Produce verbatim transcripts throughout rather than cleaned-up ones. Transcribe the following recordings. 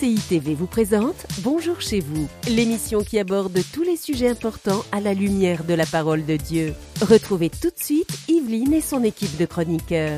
C I T V vous présente Bonjour chez vous, l'émission qui aborde tous les sujets importants à la lumière de la parole de Dieu. Retrouvez tout de suite Yveline et son équipe de chroniqueurs.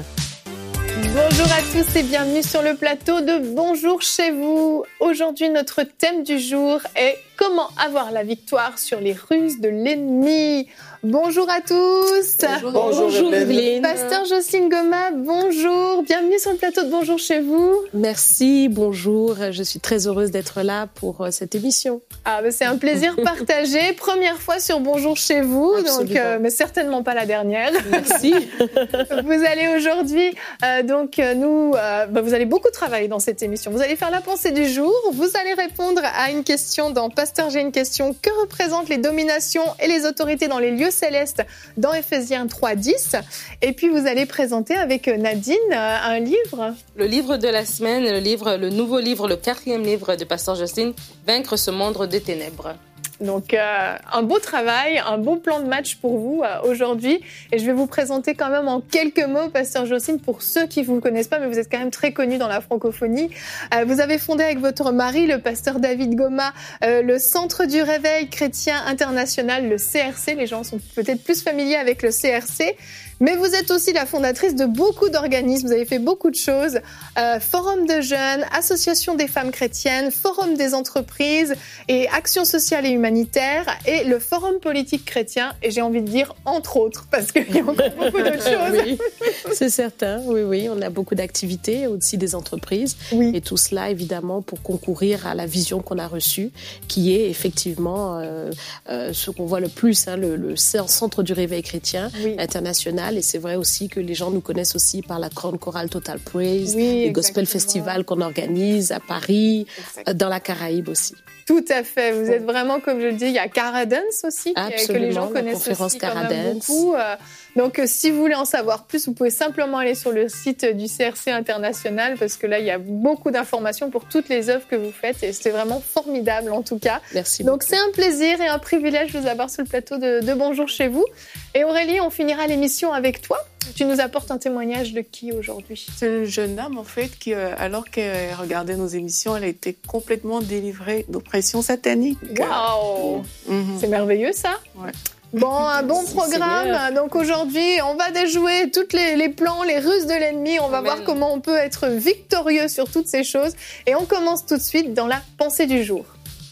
Bonjour à tous et bienvenue sur le plateau de Bonjour chez vous. Aujourd'hui, notre thème du jour est comment avoir la victoire sur les ruses de l'ennemi. Bonjour à tous. Bonjour, bonjour, bonjour Yveline. Pasteur Jocelyne Goma, bonjour. Bienvenue sur le plateau de Bonjour chez vous. Merci, bonjour. Je suis très heureuse d'être là pour cette émission. Ah, bah c'est un plaisir partagé. Première fois sur Bonjour chez vous, donc, euh, mais certainement pas la dernière. Merci. Vous allez aujourd'hui, euh, donc nous, euh, bah, vous allez beaucoup travailler dans cette émission. Vous allez faire la pensée du jour. Vous allez répondre à une question dans Pasteur, j'ai une question. Que représentent les dominations et les autorités dans les lieux célestes dans Éphésiens trois dix? Et puis vous allez présenter avec Nadine un livre. Le livre de la semaine, le livre, le nouveau livre, le quatrième livre de Pasteur Jocelyne, Vaincre ce monde des ténèbres. Donc, euh, un beau travail, un beau plan de match pour vous euh, aujourd'hui. Et je vais vous présenter quand même en quelques mots, Pasteur Jocelyne, pour ceux qui ne vous connaissent pas, mais vous êtes quand même très connu dans la francophonie. Euh, vous avez fondé avec votre mari, le pasteur David Goma, euh, le Centre du Réveil Chrétien International, le C R C. Les gens sont peut-être plus familiers avec le C R C. Mais vous êtes aussi la fondatrice de beaucoup d'organismes, vous avez fait beaucoup de choses. Euh, Forum de jeunes, Association des femmes chrétiennes, Forum des entreprises et Action sociale et humanitaire et le Forum politique chrétien. Et j'ai envie de dire entre autres, parce qu'il y a encore beaucoup d'autres choses. Oui, c'est certain, oui, oui. On a beaucoup d'activités, aussi des entreprises. Oui. Et tout cela, évidemment, pour concourir à la vision qu'on a reçue, qui est effectivement euh, euh, ce qu'on voit le plus, hein, le, le Centre du Réveil Chrétien oui. International. Et c'est vrai aussi que les gens nous connaissent aussi par la grande chorale Total Praise, oui, les Gospel Festival qu'on organise à Paris, exactement. Dans la Caraïbe aussi. Tout à fait. Vous êtes vraiment, comme je le dis, il y a Cara Dance aussi, Absolument, que les gens la connaissent conférence aussi Cara quand même Dance. beaucoup. Donc, si vous voulez en savoir plus, vous pouvez simplement aller sur le site du C R C International parce que là, il y a beaucoup d'informations pour toutes les œuvres que vous faites et c'est vraiment formidable en tout cas. Merci Donc, beaucoup. c'est un plaisir et un privilège de vous avoir sur le plateau de, de Bonjour chez vous. Et Aurélie, on finira l'émission avec toi. Tu nous apportes un témoignage de qui aujourd'hui? C'est une jeune dame en fait qui, alors qu'elle regardait nos émissions, elle a été complètement délivrée d'oppression satanique. Waouh, mmh. C'est merveilleux ça. Ouais. Bon, un bon programme. Donc aujourd'hui, on va déjouer tous les, les plans, les ruses de l'ennemi. On va Amen. Voir comment on peut être victorieux sur toutes ces choses. Et on commence tout de suite dans la pensée du jour.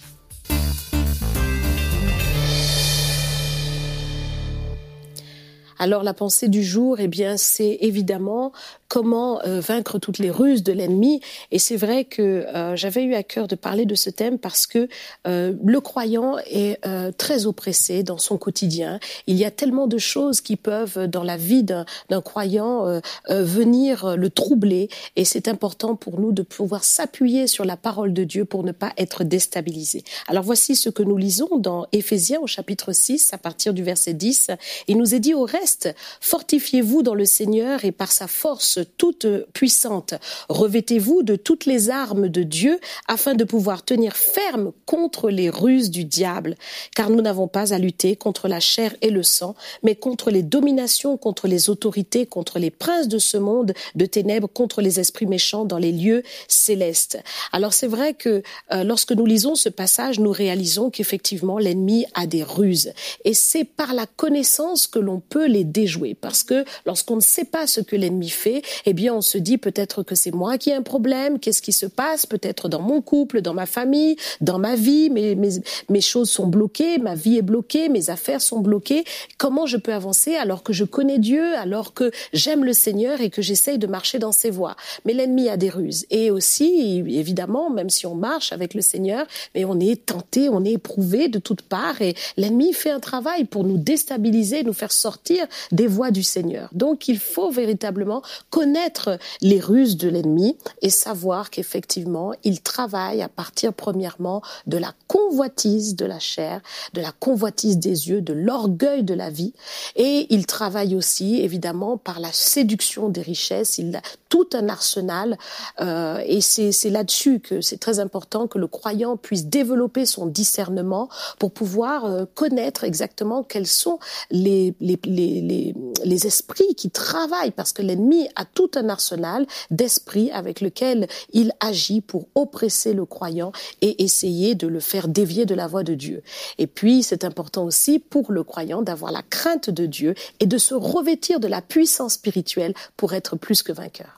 Alors la pensée du jour, eh bien, c'est évidemment comment euh, vaincre toutes les ruses de l'ennemi. Et c'est vrai que euh, j'avais eu à cœur de parler de ce thème parce que euh, le croyant est euh, très oppressé dans son quotidien. Il y a tellement de choses qui peuvent, dans la vie d'un, d'un croyant, euh, euh, venir le troubler. Et c'est important pour nous de pouvoir s'appuyer sur la parole de Dieu pour ne pas être déstabilisé. Alors voici ce que nous lisons dans Éphésiens au chapitre six, à partir du verset dix. Il nous est dit au reste, fortifiez-vous dans le Seigneur et par sa force toute puissante. Revêtez-vous de toutes les armes de Dieu afin de pouvoir tenir ferme contre les ruses du diable. Car nous n'avons pas à lutter contre la chair et le sang, mais contre les dominations, contre les autorités, contre les princes de ce monde de ténèbres, contre les esprits méchants dans les lieux célestes. Alors c'est vrai que euh, lorsque nous lisons ce passage, nous réalisons qu'effectivement l'ennemi a des ruses. Et c'est par la connaissance que l'on peut les déjouer. Parce que lorsqu'on ne sait pas ce que l'ennemi fait, eh bien, on se dit peut-être que c'est moi qui ai un problème, qu'est-ce qui se passe, peut-être dans mon couple, dans ma famille, dans ma vie, mes, mes, mes choses sont bloquées, ma vie est bloquée, mes affaires sont bloquées. Comment je peux avancer alors que je connais Dieu, alors que j'aime le Seigneur et que j'essaye de marcher dans ses voies? Mais l'ennemi a des ruses. Et aussi, évidemment, même si on marche avec le Seigneur, mais on est tenté, on est éprouvé de toutes parts et l'ennemi fait un travail pour nous déstabiliser, nous faire sortir des voies du Seigneur. Donc, il faut véritablement connaître les ruses de l'ennemi et savoir qu'effectivement, il travaille à partir premièrement de la convoitise de la chair, de la convoitise des yeux, de l'orgueil de la vie. Et il travaille aussi, évidemment, par la séduction des richesses. Il a tout un arsenal euh, et c'est, c'est là-dessus que c'est très important que le croyant puisse développer son discernement pour pouvoir euh, connaître exactement quels sont les, les, les, les, les, les esprits qui travaillent, parce que l'ennemi a tout un arsenal d'esprits avec lequel il agit pour oppresser le croyant et essayer de le faire dévier de la voie de Dieu. Et puis, c'est important aussi pour le croyant d'avoir la crainte de Dieu et de se revêtir de la puissance spirituelle pour être plus que vainqueur.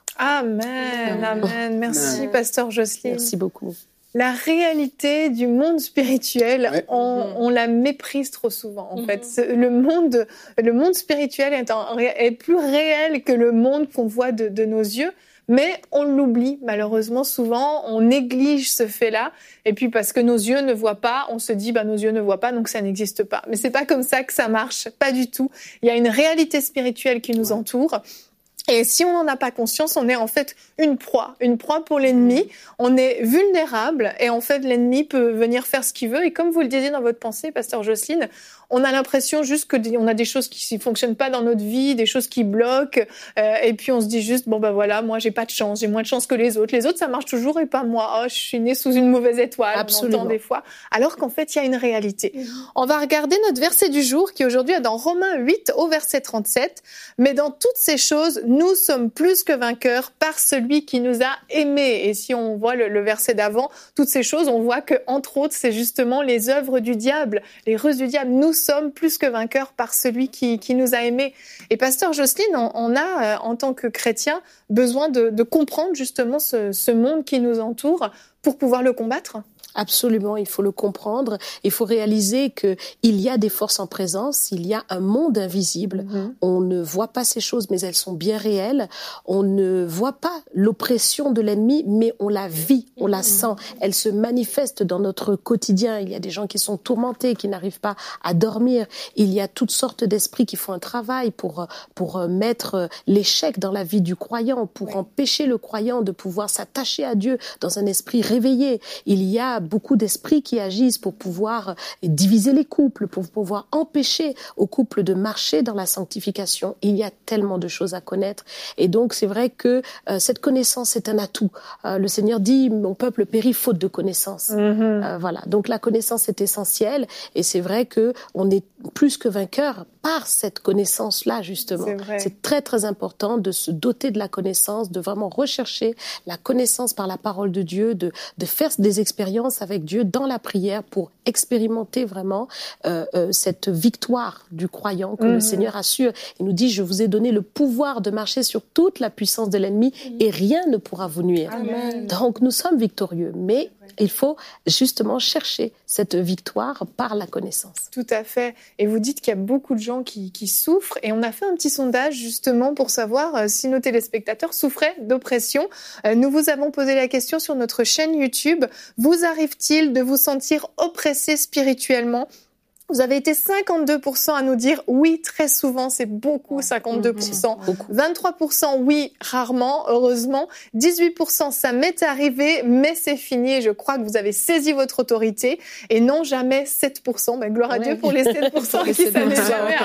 Amen, amen. Merci, amen. Pasteur Jocelyne. Merci beaucoup. La réalité du monde spirituel, ouais. on, on la méprise trop souvent, en mm-hmm. fait. Le monde, le monde spirituel est, en, est plus réel que le monde qu'on voit de, de nos yeux. Mais on l'oublie, malheureusement, souvent, on néglige ce fait-là. Et puis, parce que nos yeux ne voient pas, on se dit, bah, nos yeux ne voient pas, donc ça n'existe pas. Mais c'est pas comme ça que ça marche. Pas du tout. Il y a une réalité spirituelle qui nous entoure. Et si on n'en a pas conscience, on est en fait une proie, une proie pour l'ennemi. On est vulnérable et en fait, l'ennemi peut venir faire ce qu'il veut. Et comme vous le disiez dans votre pensée, Pasteur Jocelyne, on a l'impression juste que on a des choses qui ne fonctionnent pas dans notre vie, des choses qui bloquent, euh, et puis on se dit juste bon ben voilà, moi j'ai pas de chance, j'ai moins de chance que les autres. Les autres ça marche toujours et pas moi. Oh, je suis née sous une mauvaise étoile. Absolument. On entend des fois. Alors qu'en fait il y a une réalité. Mmh. On va regarder notre verset du jour qui aujourd'hui est dans Romains huit au verset trente-sept. Mais dans toutes ces choses, nous sommes plus que vainqueurs par celui qui nous a aimés. Et si on voit le, le verset d'avant, toutes ces choses, on voit que entre autres c'est justement les œuvres du diable, les ruses du diable. Nous sommes plus que vainqueurs par celui qui, qui nous a aimés. Et Pasteur Jocelyne, on, on a, euh, en tant que chrétien, besoin de, de comprendre justement ce, ce monde qui nous entoure pour pouvoir le combattre. Absolument, il faut le comprendre. Il faut réaliser que il y a des forces en présence, il y a un monde invisible. Mm-hmm. On ne voit pas ces choses, mais elles sont bien réelles. On ne voit pas l'oppression de l'ennemi, mais on la vit, on mm-hmm. la sent. Elle se manifeste dans notre quotidien. Il y a des gens qui sont tourmentés, qui n'arrivent pas à dormir. Il y a toutes sortes d'esprits qui font un travail pour pour mettre l'échec dans la vie du croyant, pour oui. empêcher le croyant de pouvoir s'attacher à Dieu dans un esprit réveillé. Il y a beaucoup d'esprits qui agissent pour pouvoir diviser les couples, pour pouvoir empêcher aux couples de marcher dans la sanctification. Il y a tellement de choses à connaître. Et donc, c'est vrai que euh, cette connaissance est un atout. Euh, le Seigneur dit, mon peuple périt faute de connaissance. Mm-hmm. Euh, voilà. Donc, la connaissance est essentielle. Et c'est vrai que on est plus que vainqueur par cette connaissance-là, justement. C'est, c'est très, très important de se doter de la connaissance, de vraiment rechercher la connaissance par la parole de Dieu, de, de faire des expériences avec Dieu dans la prière pour expérimenter vraiment euh, euh, cette victoire du croyant que mmh. le Seigneur assure. Il nous dit, je vous ai donné le pouvoir de marcher sur toute la puissance de l'ennemi mmh. et rien ne pourra vous nuire. Amen. Donc nous sommes victorieux, mais il faut justement chercher cette victoire par la connaissance. Tout à fait. Et vous dites qu'il y a beaucoup de gens qui, qui souffrent. Et on a fait un petit sondage justement pour savoir euh, si nos téléspectateurs souffraient d'oppression. Euh, nous vous avons posé la question sur notre chaîne YouTube. Vous arrive-t-il de vous sentir oppressé spirituellement ? Vous avez été cinquante-deux pour cent à nous dire oui, très souvent, c'est beaucoup, cinquante-deux pour cent. Mmh, beaucoup. vingt-trois pour cent oui, rarement, heureusement. dix-huit pour cent ça m'est arrivé, mais c'est fini. Je crois que vous avez saisi votre autorité. Et non, jamais sept pour cent. Ben, gloire à ouais. Dieu pour les sept pour cent à qui ça n'est jamais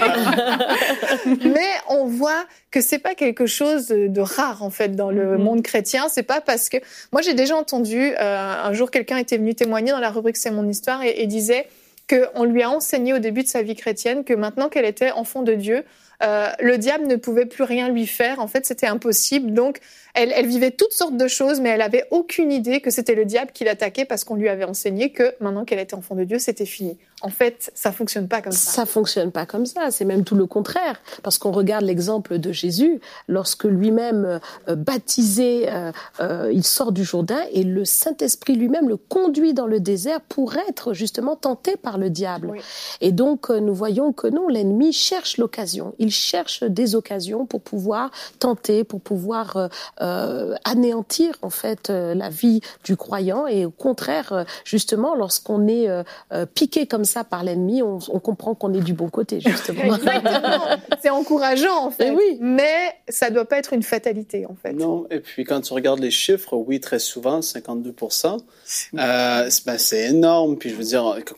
arrivé. Mais on voit que c'est pas quelque chose de rare, en fait, dans le mmh. monde chrétien. C'est pas parce que... Moi, j'ai déjà entendu, euh, un jour, quelqu'un était venu témoigner dans la rubrique C'est mon histoire et, et disait... qu'on lui a enseigné au début de sa vie chrétienne que maintenant qu'elle était enfant de Dieu, euh, le diable ne pouvait plus rien lui faire. En fait, c'était impossible. Donc, elle, elle vivait toutes sortes de choses, mais elle avait aucune idée que c'était le diable qui l'attaquait parce qu'on lui avait enseigné que maintenant qu'elle était enfant de Dieu, c'était fini. En fait, ça fonctionne pas comme ça. Ça fonctionne pas comme ça. C'est même tout le contraire. Parce qu'on regarde l'exemple de Jésus, lorsque lui-même euh, baptisé, euh, euh, il sort du Jourdain et le Saint-Esprit lui-même le conduit dans le désert pour être justement tenté par le diable. Oui. Et donc, euh, nous voyons que non, l'ennemi cherche l'occasion. Il cherche des occasions pour pouvoir tenter, pour pouvoir euh, euh, anéantir en fait euh, la vie du croyant. Et au contraire, euh, justement, lorsqu'on est euh, euh, piqué comme ça par l'ennemi, on, on comprend qu'on est du bon côté, justement. Exactement. C'est encourageant, en fait. Et oui. Mais ça doit pas être une fatalité, en fait. Non. Et puis, quand tu regardes les chiffres, oui, très souvent, cinquante-deux pour cent, euh, c'est, ben, c'est énorme. Puis, je veux dire, quand on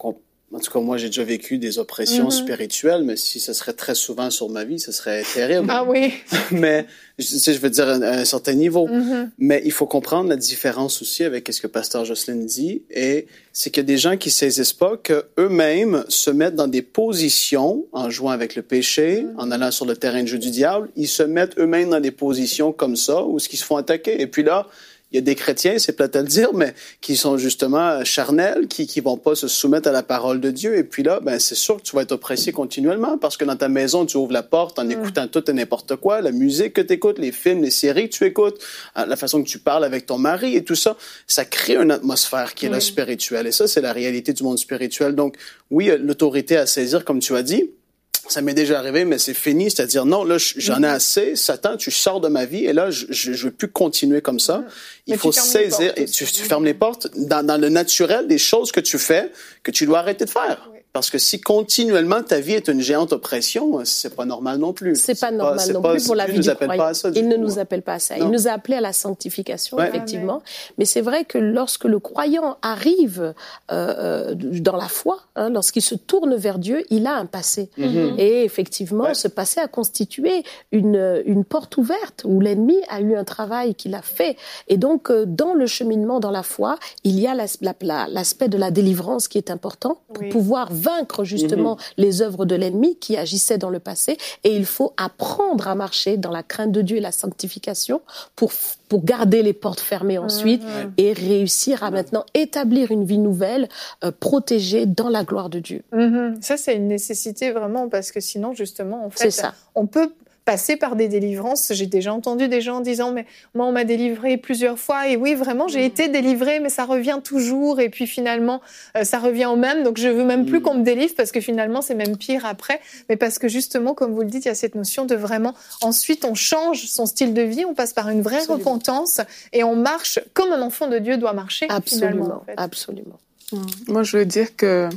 En tout cas, moi, j'ai déjà vécu des oppressions mm-hmm. spirituelles, mais si ce serait très souvent sur ma vie, ce serait terrible. Ah oui. Mais, tu sais, je veux dire, à un, un certain niveau. Mm-hmm. Mais il faut comprendre la différence aussi avec ce que Pasteur Jocelyne dit, et c'est qu'il y a des gens qui saisissent pas qu'eux-mêmes se mettent dans des positions, en jouant avec le péché, mm-hmm. en allant sur le terrain de jeu du diable, ils se mettent eux-mêmes dans des positions comme ça, où ils se font attaquer. Et puis là, il y a des chrétiens, c'est plate à le dire, mais qui sont justement charnels, qui qui vont pas se soumettre à la parole de Dieu. Et puis là, ben c'est sûr que tu vas être oppressé continuellement, parce que dans ta maison, tu ouvres la porte en mmh. écoutant tout et n'importe quoi, la musique que tu écoutes, les films, les séries que tu écoutes, la façon que tu parles avec ton mari et tout ça, ça crée une atmosphère qui est mmh. là spirituelle. Et ça, c'est la réalité du monde spirituel. Donc, oui, l'autorité à saisir, comme tu as dit. Ça m'est déjà arrivé, mais c'est fini. C'est-à-dire, non, là, j'en ai assez. Satan, tu sors de ma vie et là, je je, je veux plus continuer comme ça. Il mais faut saisir et tu, tu fermes les portes dans, dans le naturel des choses que tu fais que tu dois arrêter de faire. Oui. Parce que si continuellement ta vie est une géante oppression, c'est pas normal non plus. C'est pas normal pas, non pas, plus pour la vie du croyant. Il ne nous appelle pas à ça. Non. Il nous a appelés à la sanctification, ouais. effectivement. Amen. Mais c'est vrai que lorsque le croyant arrive euh, dans la foi, hein, lorsqu'il se tourne vers Dieu, il a un passé. Mm-hmm. Et effectivement, ouais. ce passé a constitué une, une porte ouverte où l'ennemi a eu un travail qu'il a fait. Et donc, euh, dans le cheminement, dans la foi, il y a l'as, la, la, l'aspect de la délivrance qui est important pour oui. pouvoir vaincre justement mmh. les œuvres de l'ennemi qui agissaient dans le passé, et il faut apprendre à marcher dans la crainte de Dieu et la sanctification pour pour garder les portes fermées ensuite mmh. et réussir à maintenant établir une vie nouvelle euh, protégée dans la gloire de Dieu. Mmh. Ça, c'est une nécessité vraiment, parce que sinon justement en fait c'est ça. On peut passer par des délivrances. J'ai déjà entendu des gens disant, mais moi, on m'a délivré plusieurs fois. Et oui, vraiment, j'ai mmh. été délivrée, mais ça revient toujours. Et puis finalement, euh, ça revient au même. Donc, je veux même plus mmh. qu'on me délivre, parce que finalement, c'est même pire après. Mais parce que justement, comme vous le dites, il y a cette notion de vraiment, ensuite, on change son style de vie, on passe par une vraie absolument. repentance et on marche comme un enfant de Dieu doit marcher. Absolument, finalement, en fait. absolument. Mmh. Moi, je veux dire que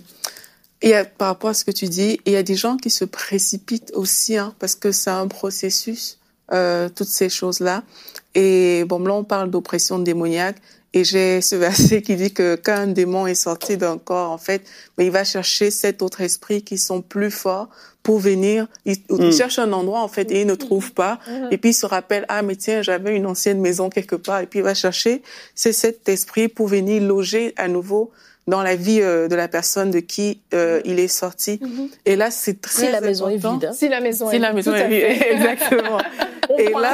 Et par rapport à ce que tu dis, il y a des gens qui se précipitent aussi, hein, parce que c'est un processus, euh, toutes ces choses-là. Et bon, là, on parle d'oppression démoniaque. Et j'ai ce verset qui dit que quand un démon est sorti d'un corps, en fait, ben, il va chercher sept autres esprits qui sont plus forts pour venir. Il, mmh. il cherche un endroit, en fait, et il ne trouve pas. Mmh. Et puis, il se rappelle, ah, mais tiens, j'avais une ancienne maison quelque part. Et puis, il va chercher ces sept esprits pour venir loger à nouveau dans la vie euh, de la personne de qui euh, il est sorti. Mm-hmm. Et là, c'est très Si la important. maison est vide. Hein. Si la maison si est vide. Si la maison est vide, exactement. et là,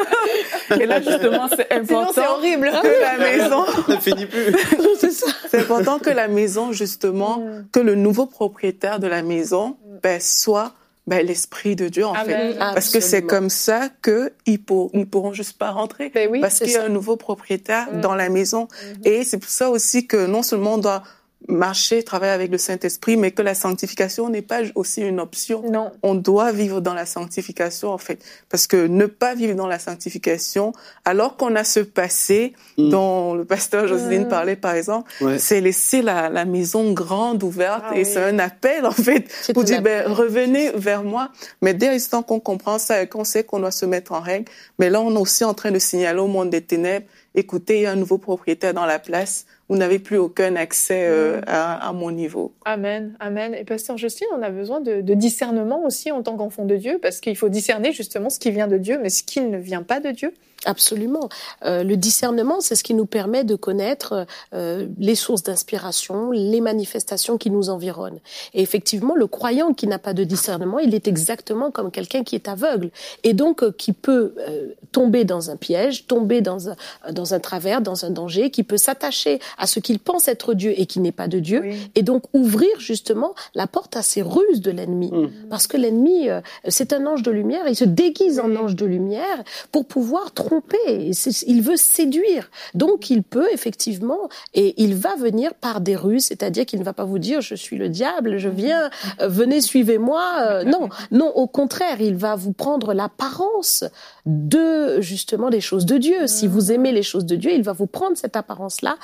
et là, justement, c'est important. Sinon, c'est horrible. Que la maison... Ça finit plus. c'est ça. C'est important que la maison, justement, mm. que le nouveau propriétaire de la maison, ben, soit ben, l'Esprit de Dieu, en Amen. fait. Absolument. Parce que c'est comme ça qu'ils pour, ils pourront juste pas rentrer. Ben oui, parce qu'il y a un nouveau propriétaire mm. dans la maison. Mm-hmm. Et c'est pour ça aussi que non seulement on doit marcher, travailler avec le Saint-Esprit, mais que la sanctification n'est pas aussi une option. Non. On doit vivre dans la sanctification, en fait. Parce que ne pas vivre dans la sanctification, alors qu'on a ce passé mm. dont le pasteur Jocelyne mm. parlait, par exemple, ouais. c'est laisser la, la maison grande, ouverte, ah, et oui. c'est un appel, en fait, c'est pour dire, ben, revenez vers moi. Mais dès l'instant qu'on comprend ça et qu'on sait qu'on doit se mettre en règle, mais là, on est aussi en train de signaler au monde des ténèbres, écoutez, il y a un nouveau propriétaire dans la place, vous n'avez plus aucun accès euh, à, à mon niveau. Amen, amen. Et pasteur Jocelyne, on a besoin de, de discernement aussi en tant qu'enfant de Dieu, parce qu'il faut discerner justement ce qui vient de Dieu, mais ce qui ne vient pas de Dieu. Absolument. Euh, le discernement, c'est ce qui nous permet de connaître euh, les sources d'inspiration, les manifestations qui nous environnent. Et effectivement, le croyant qui n'a pas de discernement, il est exactement comme quelqu'un qui est aveugle et donc euh, qui peut euh, tomber dans un piège, tomber dans un, dans un travers, dans un danger, qui peut s'attacher à ce qu'il pense être Dieu et qui n'est pas de Dieu, oui. et donc ouvrir justement la porte à ces ruses de l'ennemi. Mmh. Parce que l'ennemi, euh, c'est un ange de lumière, il se déguise oui. en ange de lumière pour pouvoir tromper. Il veut séduire. Donc, il peut effectivement, et il va venir par des ruses, c'est-à-dire qu'il ne va pas vous dire « je suis le diable, je viens, euh, venez, suivez-moi euh, ». Non, non, au contraire, il va vous prendre l'apparence de, justement, des choses de Dieu. Si vous aimez les choses de Dieu, il va vous prendre cette apparence-là pour vous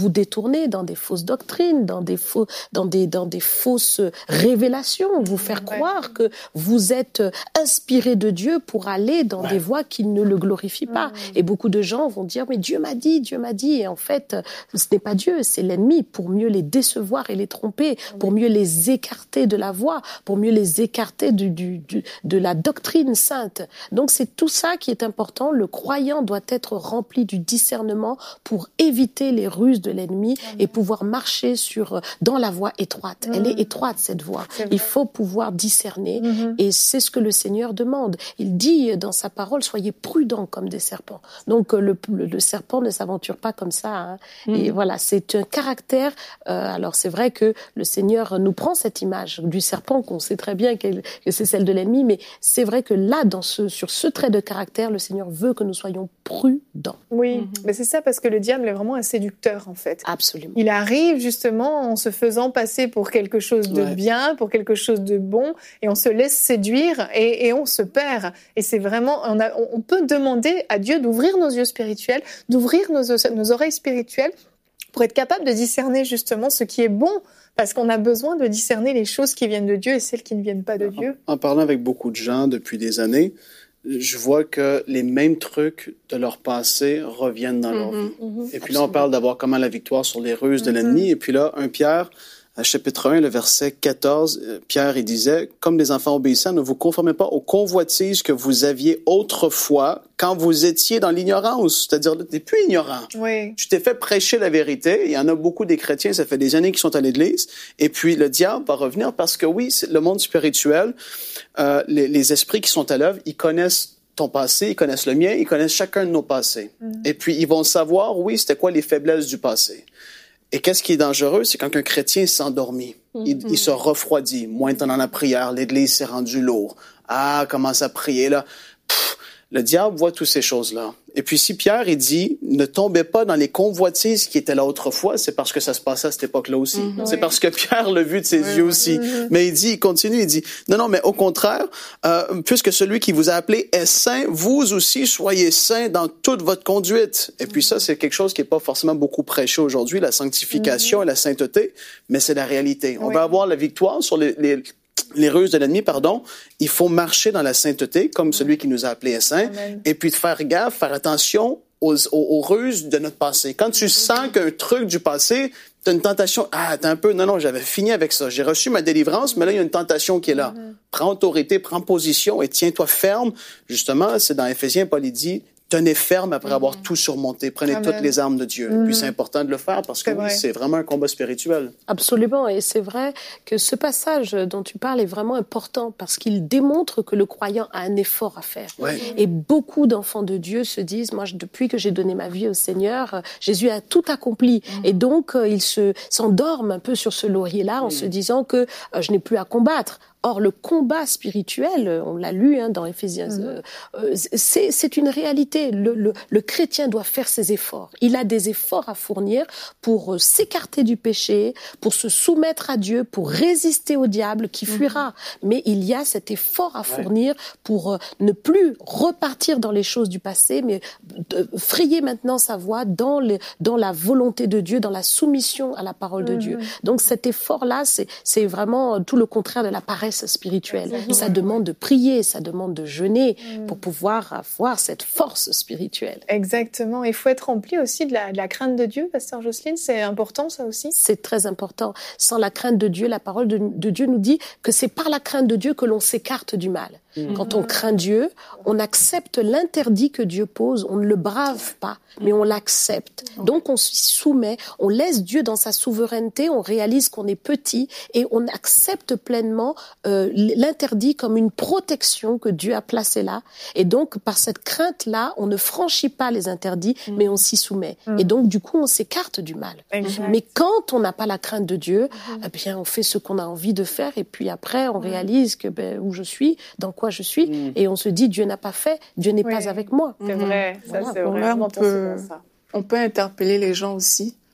vous détourner dans des fausses doctrines, dans des faux, dans des, dans des fausses révélations, vous faire ouais. croire que vous êtes inspiré de Dieu pour aller dans ouais. des voies qui ne le glorifient pas. Mmh. Et beaucoup de gens vont dire, mais Dieu m'a dit, Dieu m'a dit. Et en fait, ce n'est pas Dieu, c'est l'ennemi pour mieux les décevoir et les tromper, pour mieux les écarter de la voie, pour mieux les écarter du, du, du, de la doctrine sainte. Donc c'est tout ça qui est important. Le croyant doit être rempli du discernement pour éviter les ruses de l'ennemi Amen. Et pouvoir marcher sur, dans la voie étroite. Mmh. Elle est étroite, cette voie. Il faut pouvoir discerner mmh. et c'est ce que le Seigneur demande. Il dit dans sa parole, soyez prudents comme des serpents. Donc le, le, le serpent ne s'aventure pas comme ça. Hein. Mmh. Et voilà, c'est un caractère. Euh, alors c'est vrai que le Seigneur nous prend cette image du serpent qu'on sait très bien que c'est celle de l'ennemi, mais c'est vrai que là, dans ce, sur ce trait de caractère, le Seigneur veut que nous soyons prudents. Oui, mmh. mais c'est ça parce que le diable est vraiment un séducteur en fait. Absolument. Il arrive justement en se faisant passer pour quelque chose de ouais. bien, pour quelque chose de bon, et on se laisse séduire et, et on se perd. Et c'est vraiment, on, a, on peut demander à Dieu d'ouvrir nos yeux spirituels, d'ouvrir nos, nos oreilles spirituelles pour être capable de discerner justement ce qui est bon. Parce qu'on a besoin de discerner les choses qui viennent de Dieu et celles qui ne viennent pas de Dieu. En, en parlant avec beaucoup de gens depuis des années, je vois que les mêmes trucs de leur passé reviennent dans mm-hmm, leur vie. Mm-hmm, et puis absolument. Là, on parle d'avoir comment la victoire sur les ruses mm-hmm. de l'ennemi. Et puis là, un Pierre, à chapitre un, le verset quatorze, Pierre, il disait, « Comme les enfants obéissants, ne vous conformez pas aux convoitises que vous aviez autrefois quand vous étiez dans l'ignorance. » C'est-à-dire, tu n'es plus ignorant. Oui. Tu t'es fait prêcher la vérité. Il y en a beaucoup des chrétiens, ça fait des années qu'ils sont à l'église. Et puis, le diable va revenir parce que oui, c'est le monde spirituel, euh, les, les esprits qui sont à l'œuvre, ils connaissent ton passé, ils connaissent le mien, ils connaissent chacun de nos passés. Mm. Et puis, ils vont savoir, oui, c'était quoi les faiblesses du passé. Et qu'est-ce qui est dangereux, c'est quand un chrétien s'endormit, mm-hmm. il, il se refroidit, moins de temps dans la prière, l'église s'est rendue lourde. Ah, commence à prier là. Pff, le diable voit toutes ces choses-là. Et puis si Pierre, il dit, ne tombez pas dans les convoitises qui étaient là autrefois, c'est parce que ça se passait à cette époque-là aussi. Mm-hmm. C'est oui. parce que Pierre l'a vu de ses oui, yeux oui. aussi. Mm-hmm. Mais il dit, il continue, il dit, non, non, mais au contraire, euh, puisque celui qui vous a appelé est saint, vous aussi soyez saints dans toute votre conduite. Et puis ça, c'est quelque chose qui n'est pas forcément beaucoup prêché aujourd'hui, la sanctification mm-hmm. et la sainteté, mais c'est la réalité. On oui. va avoir la victoire sur les, les les ruses de l'ennemi, pardon, il faut marcher dans la sainteté, comme celui qui nous a appelés saints, Amen. Et puis de faire gaffe, faire attention aux, aux, aux ruses de notre passé. Quand tu sens qu'un truc du passé, tu as une tentation, ah, t'as un peu, non, non, j'avais fini avec ça, j'ai reçu ma délivrance, mais là, il y a une tentation qui est là. Mm-hmm. Prends autorité, prends position et tiens-toi ferme. Justement, c'est dans Éphésiens, Paul, il dit, tenez ferme après mm-hmm. avoir tout surmonté. Prenez Amen. Toutes les armes de Dieu. Mm-hmm. Et puis c'est important de le faire parce que oui, c'est vraiment un combat spirituel. Absolument. Et c'est vrai que ce passage dont tu parles est vraiment important parce qu'il démontre que le croyant a un effort à faire. Ouais. Et beaucoup d'enfants de Dieu se disent, moi, depuis que j'ai donné ma vie au Seigneur, Jésus a tout accompli. Mm-hmm. Et donc, ils se, s'endorment un peu sur ce laurier-là en mm-hmm. se disant que euh, je n'ai plus à combattre. Or, le combat spirituel, on l'a lu hein, dans Éphésiens, mmh. euh, c'est, c'est une réalité. Le, le, le chrétien doit faire ses efforts. Il a des efforts à fournir pour euh, s'écarter du péché, pour se soumettre à Dieu, pour résister au diable qui fuira. Mmh. Mais il y a cet effort à fournir ouais. pour euh, ne plus repartir dans les choses du passé, mais euh, frayer maintenant sa voie dans, les, dans la volonté de Dieu, dans la soumission à la parole mmh. de Dieu. Donc cet effort-là, c'est, c'est vraiment tout le contraire de la paresse spirituelle. Exactement. Ça demande de prier, ça demande de jeûner mmh. pour pouvoir avoir cette force spirituelle. Exactement. Il faut être rempli aussi de la, de la crainte de Dieu, Pasteur Jocelyne. C'est important, ça aussi? C'est très important. Sans la crainte de Dieu, la parole de, de Dieu nous dit que c'est par la crainte de Dieu que l'on s'écarte du mal. Mmh. Quand on craint Dieu, on accepte l'interdit que Dieu pose. On ne le brave pas, mais on l'accepte. Donc on s'y soumet, on laisse Dieu dans sa souveraineté, on réalise qu'on est petit et on accepte pleinement euh, l'interdit comme une protection que Dieu a placée là. Et donc par cette crainte-là, on ne franchit pas les interdits, mmh. mais on s'y soumet. Mmh. Et donc du coup, on s'écarte du mal. Exact. Mais quand on n'a pas la crainte de Dieu, mmh. eh bien on fait ce qu'on a envie de faire et puis après on mmh. réalise que ben, où je suis, dans quoi je suis, mmh. et on se dit Dieu n'a pas fait, Dieu n'est oui. pas avec moi. C'est vrai, ça voilà. c'est vraiment on peut, ça. On peut interpeller les gens aussi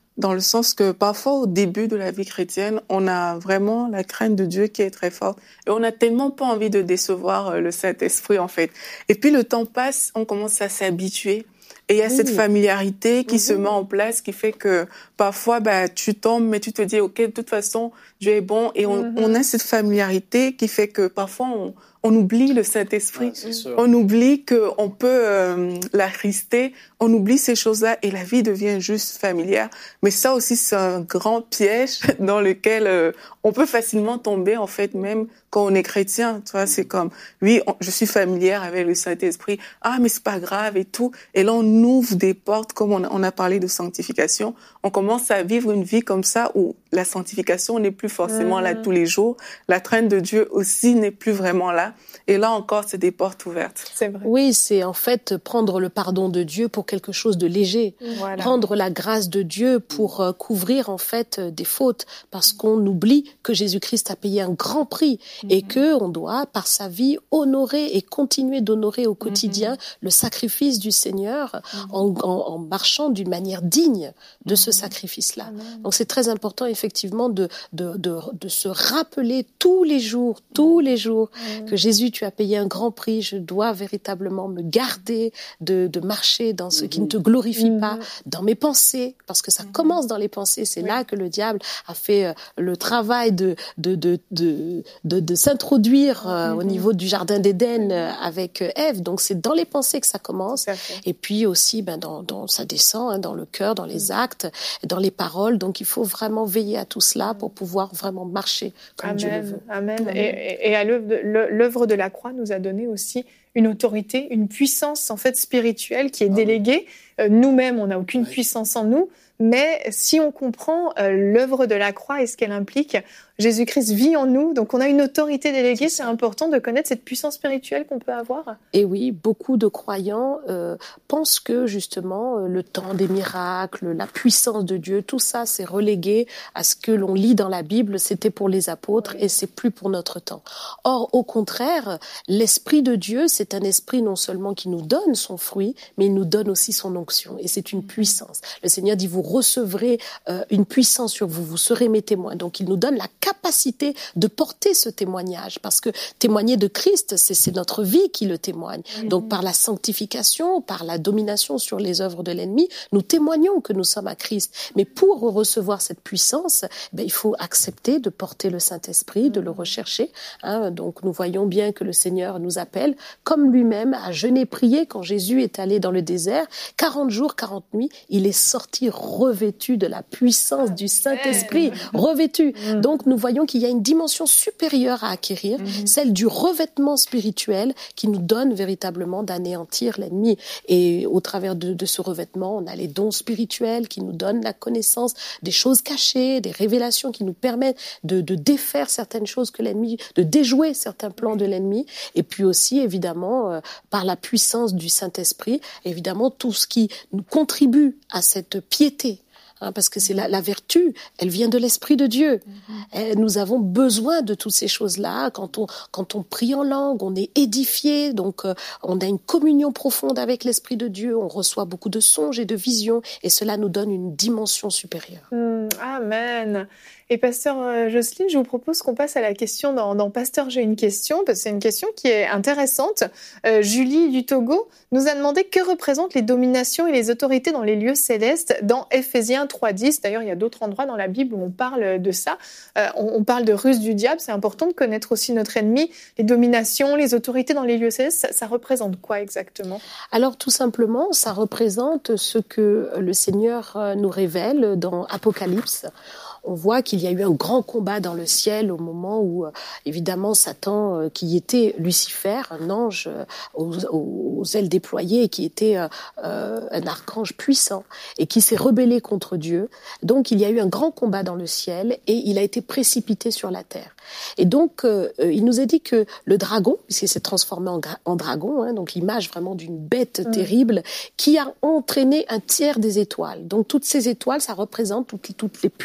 dans le sens que parfois au début de la vie chrétienne, on a vraiment la crainte de Dieu qui est très forte et on n'a tellement pas envie de décevoir le Saint-Esprit en fait. Et puis le temps passe, on commence à s'habituer. Et il y a oui. cette familiarité qui mmh. se met en place, qui fait que parfois, bah, tu tombes, mais tu te dis, OK, de toute façon, Dieu est bon. Et on, mmh. on a cette familiarité qui fait que parfois, on, on oublie le Saint-Esprit. Ouais, on oublie qu'on peut euh, l'attrister. On oublie ces choses-là et la vie devient juste familière. Mais ça aussi, c'est un grand piège dans lequel euh, on peut facilement tomber, en fait, même quand on est chrétien. Tu vois, c'est comme, oui, on, je suis familière avec le Saint-Esprit. Ah, mais c'est pas grave et tout. Et là, on ouvre des portes, comme on a, on a parlé de sanctification. On commence à vivre une vie comme ça où la sanctification n'est plus forcément mmh. là tous les jours. La crainte de Dieu aussi n'est plus vraiment là. Et là encore, c'est des portes ouvertes. C'est vrai. Oui, c'est en fait prendre le pardon de Dieu pour quelque chose de léger. Voilà. Prendre la grâce de Dieu pour euh, couvrir en fait euh, des fautes. Parce qu'on oublie que Jésus-Christ a payé un grand prix mmh. et qu'on doit, par sa vie, honorer et continuer d'honorer au quotidien mmh. le sacrifice du Seigneur mmh. en, en, en marchant d'une manière digne de mmh. ce sacrifice-là. Mmh. Donc c'est très important effectivement de, de, de, de se rappeler tous les jours, tous les jours mmh. que Jésus, tu as payé un grand prix, je dois véritablement me garder de, de marcher dans ce qui ne te glorifie mmh. pas, dans mes pensées, parce que ça mmh. commence dans les pensées. C'est oui. là que le diable a fait le travail de, de, de, de, de, de s'introduire mmh. au niveau du jardin d'Éden avec Ève. Donc c'est dans les pensées que ça commence. Et puis aussi, ben, dans, dans, ça descend hein, dans le cœur, dans les actes, dans les paroles. Donc il faut vraiment veiller à tout cela pour pouvoir vraiment marcher comme Amen. Dieu le veut. Amen. Amen. Et, et à l'œuvre de la croix nous a donné aussi une autorité, une puissance en fait spirituelle qui est déléguée. Euh, nous-mêmes, on n'a aucune ouais. puissance en nous, mais si on comprend euh, l'œuvre de la croix et ce qu'elle implique, Jésus-Christ vit en nous, donc on a une autorité déléguée. C'est, c'est important de connaître cette puissance spirituelle qu'on peut avoir. Et oui, beaucoup de croyants euh, pensent que justement le temps des miracles, la puissance de Dieu, tout ça c'est relégué à ce que l'on lit dans la Bible, c'était pour les apôtres oui. et c'est plus pour notre temps. Or, au contraire, l'Esprit de Dieu, c'est un esprit non seulement qui nous donne son fruit, mais il nous donne aussi son onction et c'est une puissance. Le Seigneur dit, vous recevrez euh, une puissance sur vous, vous serez mes témoins. Donc il nous donne la capacité de porter ce témoignage, parce que témoigner de Christ, c'est, c'est notre vie qui le témoigne. Mmh. Donc par la sanctification, par la domination sur les œuvres de l'ennemi, nous témoignons que nous sommes à Christ. Mais pour recevoir cette puissance, ben, il faut accepter de porter le Saint-Esprit, de le rechercher. Hein. Donc nous voyons bien que le Seigneur nous appelle, comme lui-même, à jeûner, prier. Quand Jésus est allé dans le désert, quarante jours, quarante nuits, il est sorti revêtu de la puissance du Saint-Esprit, revêtu. Mmh. Donc nous voyons qu'il y a une dimension supérieure à acquérir, mmh. celle du revêtement spirituel qui nous donne véritablement d'anéantir l'ennemi. Et au travers de, de ce revêtement, on a les dons spirituels qui nous donnent la connaissance des choses cachées, des révélations qui nous permettent de, de défaire certaines choses que l'ennemi, de déjouer certains plans de l'ennemi. Et puis aussi, évidemment, euh, par la puissance du Saint-Esprit, évidemment, tout ce qui nous contribue à cette piété. Hein, parce que c'est la, la vertu, elle vient de l'Esprit de Dieu. Mm-hmm. Et nous avons besoin de toutes ces choses-là. Quand on, quand on prie en langue, on est édifié, donc euh, on a une communion profonde avec l'Esprit de Dieu, on reçoit beaucoup de songes et de visions, et cela nous donne une dimension supérieure. Mm, amen. Et Pasteur Jocelyne, je vous propose qu'on passe à la question dans, dans Pasteur, j'ai une question, parce que c'est une question qui est intéressante. Euh, Julie du Togo nous a demandé que représentent les dominations et les autorités dans les lieux célestes dans Éphésiens trois dix. D'ailleurs, il y a d'autres endroits dans la Bible où on parle de ça. Euh, on, on parle de ruse du diable. C'est important de connaître aussi notre ennemi. Les dominations, les autorités dans les lieux célestes, ça, ça représente quoi exactement? Alors, tout simplement, ça représente ce que le Seigneur nous révèle dans Apocalypse. On voit qu'il y a eu un grand combat dans le ciel au moment où, euh, évidemment, Satan, euh, qui était Lucifer, un ange euh, aux, aux ailes déployées, qui était euh, euh, un archange puissant et qui s'est rebellé contre Dieu. Donc, il y a eu un grand combat dans le ciel et il a été précipité sur la terre. Et donc, euh, il nous est dit que le dragon, puisqu'il s'est transformé en, gra- en dragon, hein, donc l'image vraiment d'une bête mmh. terrible, qui a entraîné un tiers des étoiles. Donc, toutes ces étoiles, ça représente toutes, toutes les puissances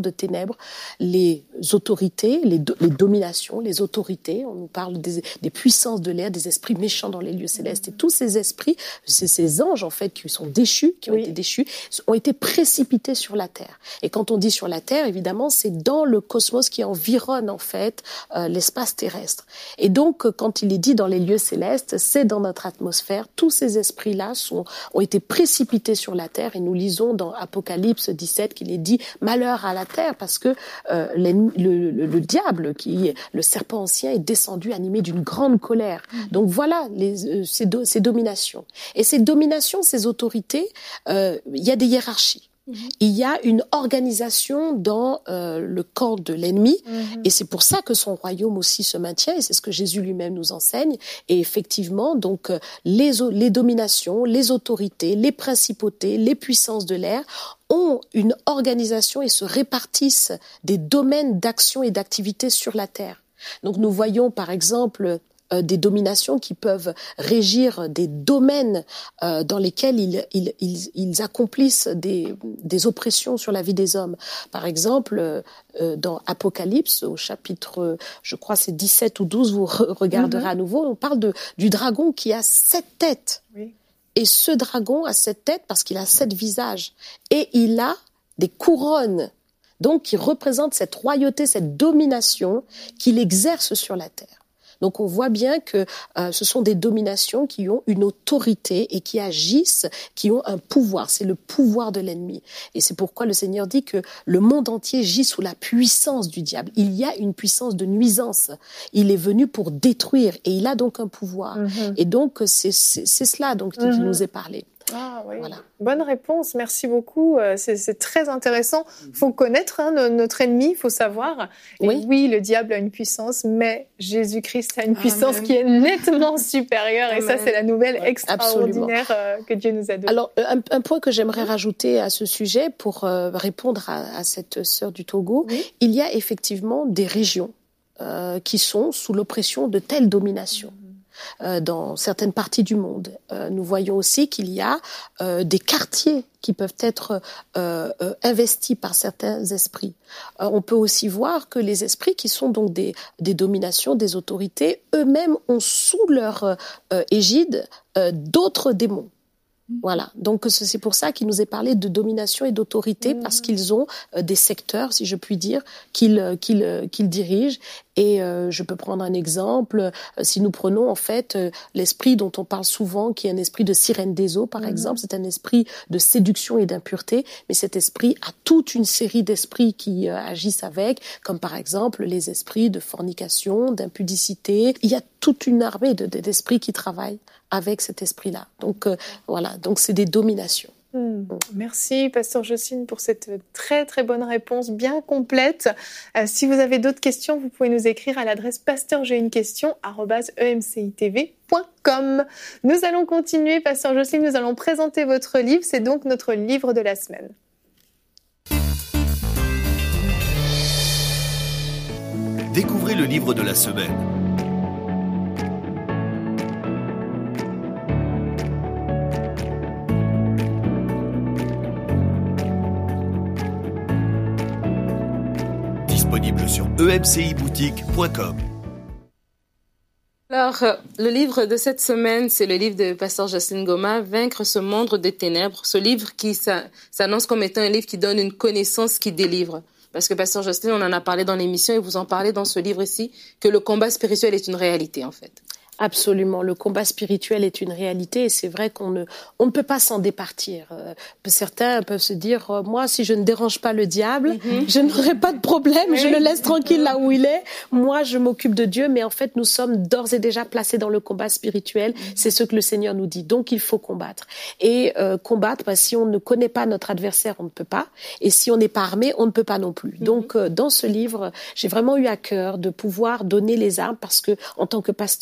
de ténèbres, les autorités, les, do- les dominations, les autorités. On nous parle des, des puissances de l'air, des esprits méchants dans les lieux célestes. Et tous ces esprits, c'est ces anges en fait qui sont déchus, qui ont Oui. été déchus, ont été précipités sur la terre. Et quand on dit sur la terre, évidemment, c'est dans le cosmos qui environne en fait euh, l'espace terrestre. Et donc, quand il est dit dans les lieux célestes, c'est dans notre atmosphère. Tous ces esprits-là sont, ont été précipités sur la terre. Et nous lisons dans Apocalypse dix-sept qu'il est dit malheur à la terre parce que euh, le, le, le, le diable, qui est le serpent ancien, est descendu animé d'une grande colère. Donc voilà les, euh, ces, do, ces dominations. Et ces dominations, ces autorités, euh, il y a des hiérarchies. Mm-hmm. Il y a une organisation dans euh, le camp de l'ennemi, mm-hmm. et c'est pour ça que son royaume aussi se maintient, et c'est ce que Jésus lui-même nous enseigne. Et effectivement, donc les, les dominations, les autorités, les principautés, les puissances de l'air ont une organisation et se répartissent des domaines d'action et d'activité sur la terre. Donc nous voyons par exemple euh, des dominations qui peuvent régir des domaines euh, dans lesquels ils, ils, ils, ils accomplissent des, des oppressions sur la vie des hommes. Par exemple, euh, dans Apocalypse, au chapitre, je crois c'est dix-sept ou douze, vous re- regarderez mm-hmm. à nouveau, on parle de, du dragon qui a sept têtes. Oui. Et ce dragon a sept têtes parce qu'il a sept visages. Et il a des couronnes, donc qui représentent cette royauté, cette domination qu'il exerce sur la terre. Donc on voit bien que euh, ce sont des dominations qui ont une autorité et qui agissent, qui ont un pouvoir. C'est le pouvoir de l'ennemi. Et c'est pourquoi le Seigneur dit que le monde entier gît sous la puissance du diable. Il y a une puissance de nuisance. Il est venu pour détruire et il a donc un pouvoir. Mm-hmm. Et donc c'est, c'est, c'est cela donc mm-hmm. qui nous est parlé. Ah oui, voilà. Bonne réponse, merci beaucoup. C'est, c'est très intéressant. Il faut connaître hein, notre ennemi, il faut savoir. Et oui. oui, le diable a une puissance, mais Jésus-Christ a une puissance Amen. Qui est nettement supérieure. Amen. Et ça, c'est la nouvelle ouais, extraordinaire euh, que Dieu nous a donnée. Alors, un, un point que j'aimerais rajouter à ce sujet pour euh, répondre à, à cette sœur du Togo, oui. il y a effectivement des régions euh, qui sont sous l'oppression de telles dominations. Euh, dans certaines parties du monde. Euh, nous voyons aussi qu'il y a euh, des quartiers qui peuvent être euh, euh, investis par certains esprits. Euh, on peut aussi voir que les esprits qui sont donc des, des dominations, des autorités, eux-mêmes ont sous leur euh, égide euh, d'autres démons. Voilà, donc c'est pour ça qu'il nous est parlé de domination et d'autorité, mmh. parce qu'ils ont euh, des secteurs, si je puis dire, qu'ils, qu'ils, qu'ils dirigent. Et euh, je peux prendre un exemple, euh, si nous prenons en fait euh, l'esprit dont on parle souvent, qui est un esprit de sirène des eaux, par mmh. exemple, c'est un esprit de séduction et d'impureté, mais cet esprit a toute une série d'esprits qui euh, agissent avec, comme par exemple les esprits de fornication, d'impudicité. Il y a toute une armée de, de, d'esprits qui travaillent avec cet esprit-là. Donc euh, voilà, donc c'est des dominations. Mmh. Merci, Pasteur Jocelyne, pour cette très très bonne réponse bien complète. Euh, si vous avez d'autres questions, vous pouvez nous écrire à l'adresse pasteur j'ai une question arobase e m c i t v point com. Nous allons continuer, Pasteur Jocelyne, nous allons présenter votre livre. C'est donc notre livre de la semaine. Découvrez le livre de la semaine. Disponible sur e m c i boutique point com. Alors, le livre de cette semaine, c'est le livre de Pasteur Jocelyne Goma, Vaincre ce monde des ténèbres. Ce livre qui s'annonce comme étant un livre qui donne une connaissance qui délivre. Parce que Pasteur Jocelyne, on en a parlé dans l'émission et vous en parlez dans ce livre-ci, que le combat spirituel est une réalité, en fait. Absolument, le combat spirituel est une réalité et c'est vrai qu'on ne, on ne peut pas s'en départir. Euh, certains peuvent se dire, euh, moi, si je ne dérange pas le diable, mm-hmm. je n'aurai pas de problème, oui. je le laisse tranquille là où il est. Moi, je m'occupe de Dieu, mais en fait, nous sommes d'ores et déjà placés dans le combat spirituel. Mm-hmm. C'est ce que le Seigneur nous dit. Donc, il faut combattre. Et euh, combattre, bah, si on ne connaît pas notre adversaire, on ne peut pas. Et si on n'est pas armé, on ne peut pas non plus. Mm-hmm. Donc, euh, dans ce livre, j'ai vraiment eu à cœur de pouvoir donner les armes parce que, en tant que pasteur, j'ai vu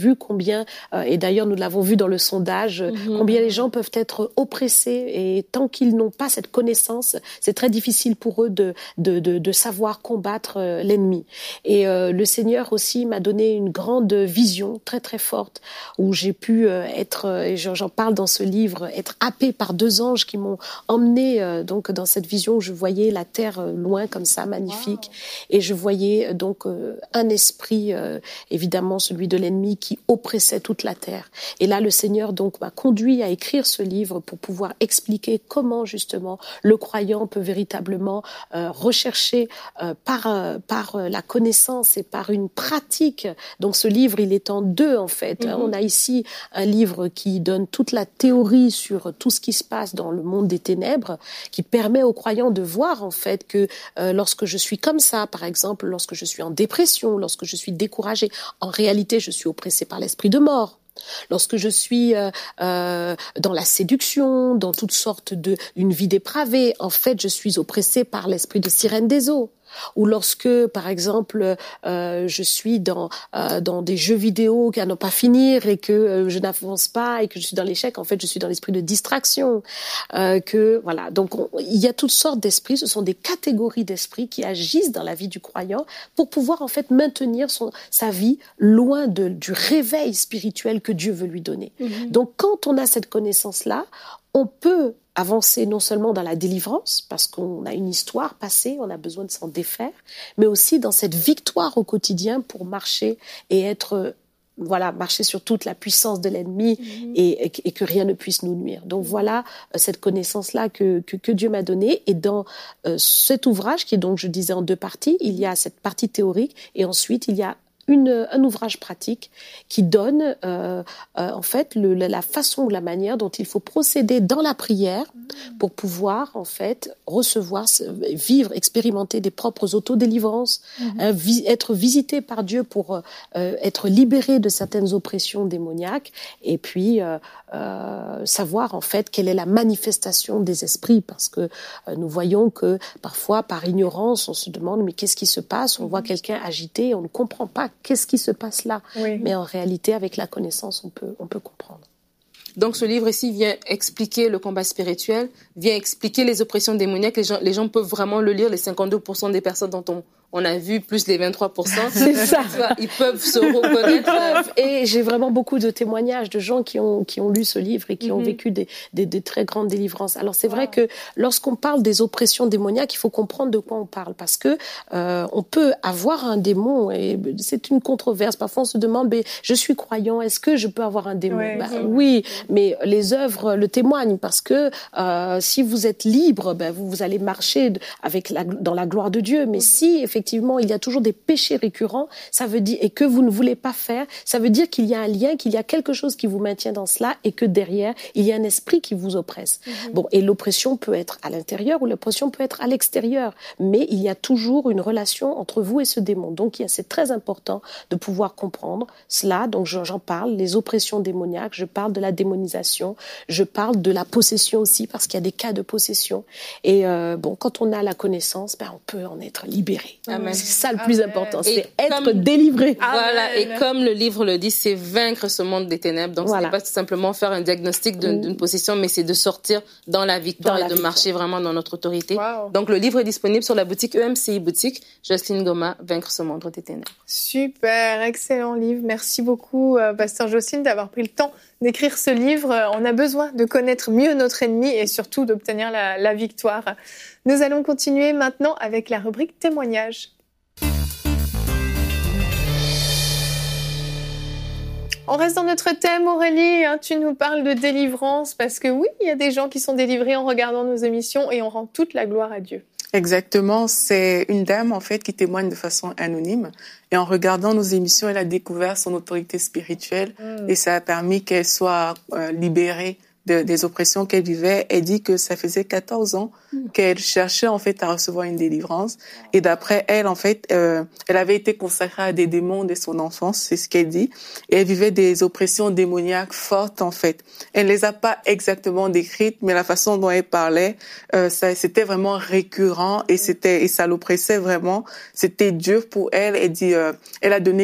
vu combien, euh, et d'ailleurs nous l'avons vu dans le sondage, mmh. combien les gens peuvent être oppressés et tant qu'ils n'ont pas cette connaissance, c'est très difficile pour eux de, de, de, de savoir combattre euh, l'ennemi. Et euh, le Seigneur aussi m'a donné une grande vision très très forte où j'ai pu euh, être, euh, et j'en parle dans ce livre, être happée par deux anges qui m'ont emmenée euh, donc dans cette vision où je voyais la terre euh, loin comme ça, magnifique, wow. Et je voyais euh, donc euh, un esprit, euh, évidemment celui de l'ennemi qui oppressait toute la terre. Et là le Seigneur donc m'a conduit à écrire ce livre pour pouvoir expliquer comment justement le croyant peut véritablement euh, rechercher euh, par euh, par la connaissance et par une pratique. Donc ce livre, il est en deux en fait. Mm-hmm. On a ici un livre qui donne toute la théorie sur tout ce qui se passe dans le monde des ténèbres, qui permet aux croyants de voir en fait que euh, lorsque je suis comme ça, par exemple, lorsque je suis en dépression, lorsque je suis découragée, en réalité, je suis oppressée par l'esprit de mort. Lorsque je suis euh, euh, dans la séduction, dans toutes sortes de une vie dépravée, en fait, je suis oppressée par l'esprit de sirène des eaux. Ou lorsque, par exemple, euh, je suis dans euh, dans des jeux vidéo qui à ne pas finir et que euh, je n'avance pas et que je suis dans l'échec, en fait, je suis dans l'esprit de distraction. Euh, que voilà, donc on, il y a toutes sortes d'esprits. Ce sont des catégories d'esprits qui agissent dans la vie du croyant pour pouvoir en fait maintenir son sa vie loin de du réveil spirituel que Dieu veut lui donner. Mmh. Donc, quand on a cette connaissance-là, on peut avancer non seulement dans la délivrance, parce qu'on a une histoire passée, on a besoin de s'en défaire, mais aussi dans cette victoire au quotidien pour marcher et être, voilà, marcher sur toute la puissance de l'ennemi mmh. et, et que rien ne puisse nous nuire. Donc mmh. voilà cette connaissance-là que, que, que Dieu m'a donnée. Et dans euh, cet ouvrage, qui est donc, je disais, en deux parties, il y a cette partie théorique et ensuite il y a Une, un ouvrage pratique qui donne euh, euh, en fait le, la façon ou la manière dont il faut procéder dans la prière pour pouvoir en fait recevoir, vivre, expérimenter des propres autodélivrances, mm-hmm. hein, vi- être visité par Dieu pour euh, être libéré de certaines oppressions démoniaques et puis euh, euh, savoir en fait quelle est la manifestation des esprits, parce que euh, nous voyons que parfois par ignorance on se demande mais qu'est-ce qui se passe, on voit quelqu'un agité, on ne comprend pas qu'est-ce qui se passe là, oui. Mais en réalité avec la connaissance on peut on peut comprendre. Donc ce livre ici vient expliquer le combat spirituel, vient expliquer les oppressions démoniaques. Les gens, les gens peuvent vraiment le lire, les cinquante-deux pour cent des personnes dont on, on a vu, plus les vingt-trois pour cent. C'est ça. Ils peuvent se reconnaître. Et j'ai vraiment beaucoup de témoignages de gens qui ont, qui ont lu ce livre et qui mm-hmm. ont vécu des, des, des très grandes délivrances. Alors c'est wow. vrai que lorsqu'on parle des oppressions démoniaques, il faut comprendre de quoi on parle, parce que euh, on peut avoir un démon et c'est une controverse. Parfois on se demande, mais je suis croyant, est-ce que je peux avoir un démon? Ouais, ben, ouais. Oui, mais les œuvres le témoignent, parce que euh, si vous êtes libre, ben vous, vous allez marcher avec la, dans la gloire de Dieu. Mais mm-hmm. si effectivement il y a toujours des péchés récurrents, ça veut dire, et que vous ne voulez pas faire, ça veut dire qu'il y a un lien, qu'il y a quelque chose qui vous maintient dans cela et que derrière il y a un esprit qui vous oppresse. Mm-hmm. Bon, et l'oppression peut être à l'intérieur ou l'oppression peut être à l'extérieur, mais il y a toujours une relation entre vous et ce démon. Donc c'est très important de pouvoir comprendre cela. Donc j'en parle, les oppressions démoniaques, je parle de la démonisation, je parle de la possession aussi, parce qu'il y a des cas de possession. Et euh, bon, quand on a la connaissance, ben on peut en être libéré. Amen. C'est ça le plus Amen. Important, c'est et être comme, délivré. Voilà, Amen. Et comme le livre le dit, c'est vaincre ce monde des ténèbres. Donc voilà. Ce n'est pas tout simplement faire un diagnostic d'une, d'une possession, mais c'est de sortir dans la victoire dans et la de victoire. Marcher vraiment dans notre autorité. Wow. Donc le livre est disponible sur la boutique E M C I Boutique. Jocelyne Goma, Vaincre ce monde des ténèbres. Super, excellent livre. Merci beaucoup, euh, Pasteur Jocelyne, d'avoir pris le temps d'écrire ce livre. On a besoin de connaître mieux notre ennemi et surtout d'obtenir la, la victoire. Nous allons continuer maintenant avec la rubrique témoignages. On reste dans notre thème, Aurélie, hein, tu nous parles de délivrance, parce que oui, il y a des gens qui sont délivrés en regardant nos émissions et on rend toute la gloire à Dieu. Exactement, c'est une dame en fait qui témoigne de façon anonyme et en regardant nos émissions, elle a découvert son autorité spirituelle mmh. et ça a permis qu'elle soit euh, libérée de, des oppressions qu'elle vivait. Elle dit que ça faisait quatorze ans mmh. qu'elle cherchait en fait à recevoir une délivrance et d'après elle en fait, euh, elle avait été consacrée à des démons dès son enfance, c'est ce qu'elle dit, et elle vivait des oppressions démoniaques fortes en fait. Elle les a pas exactement décrites, mais la façon dont elle parlait, euh, ça c'était vraiment récurrent et c'était et ça l'oppressait vraiment. C'était dur pour elle. Elle dit, euh, elle a donné